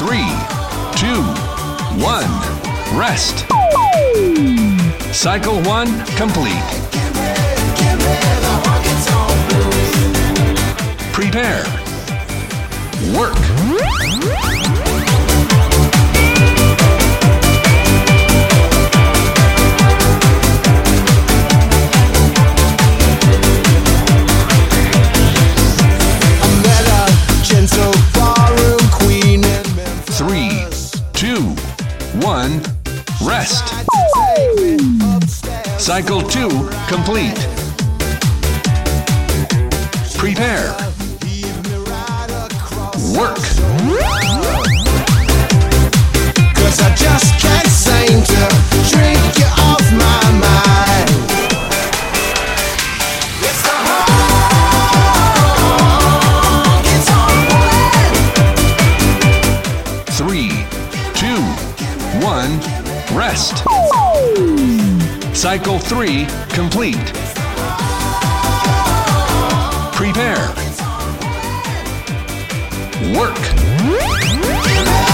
3, 2, 1, rest. Cycle 1 complete. Prepare. Work. Three, two, one, rest. Cycle 2 complete. Prepare. Work. 'Cause I just can't seem to drink you off my mind. It's the it's on. 3, 2, 1, rest. Cycle 3 complete. Prepare. Work.